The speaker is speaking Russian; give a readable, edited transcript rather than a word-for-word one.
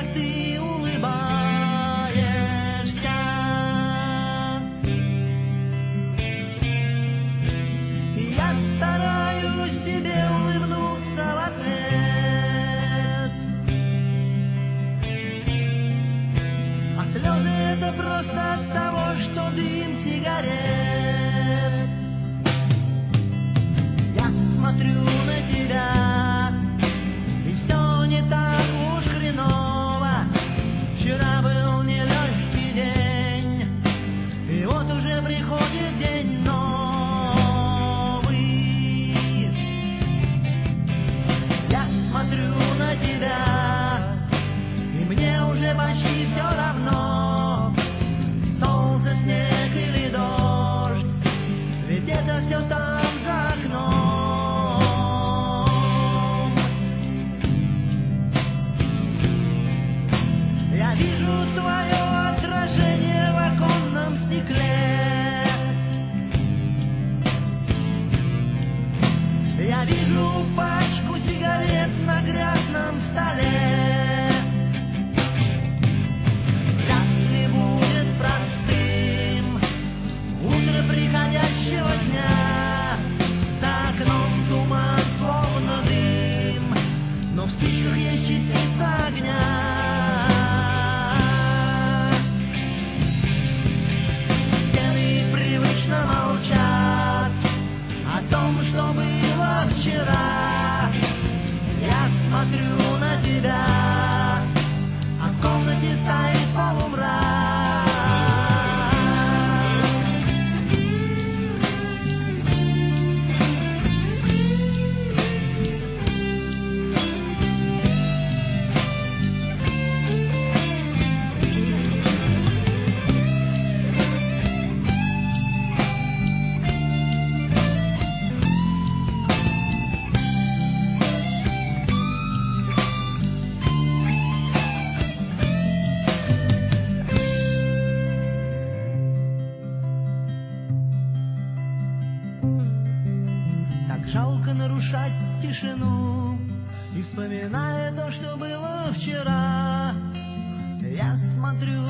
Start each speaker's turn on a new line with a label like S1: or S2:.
S1: ты улыбаешься. Я стараюсь тебе улыбнуться в ответ, а слезы это просто от того, что дым сигарет. Я смотрю на тебя, и все не так уж хреново. Вчера был нелегкий день, и вот уже приходит день новый. Я смотрю на тебя, и мне уже почти все равно, солнце, снег или дождь, ведь это все там за окном. Я вижу твое отражение в оконном стекле. Я вижу пачку сигарет на грязном столе. Вряд ли будет простым утро приходящего дня. За окном туман, словно дым, но в спичках есть частица огня. Стены привычно молчат о том, что было вчера. Я смотрю на тебя, а в комнате стоит полумрак. Так жалко нарушать тишину, и вспоминая то, что было вчера, я смотрю